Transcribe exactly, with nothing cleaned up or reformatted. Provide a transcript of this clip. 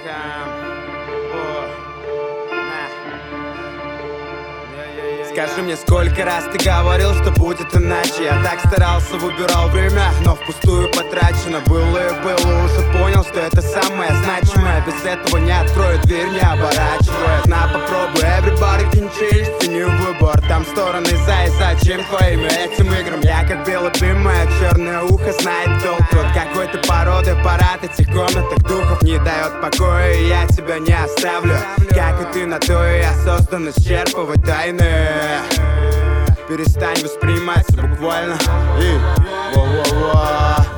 Скажи мне, сколько раз ты говорил, что будет иначе? Я так старался, выбирал время, но впустую потрачено. Было и было, уже понял, что это самое значимое. Без этого не открою дверь, не оборачиваясь. На, попробуй, everybody can change, цени выбор. Там стороны за и зачем твоим этим играм? Я как белый дым, мое черное ухо знает толк. Вот какой-то породы парад этих комнатных духов не дает покоя, и я тебя не оставлю. Как и ты, на то и я создан исчерпывать тайны. Перестань восприниматься буквально и во-во-во.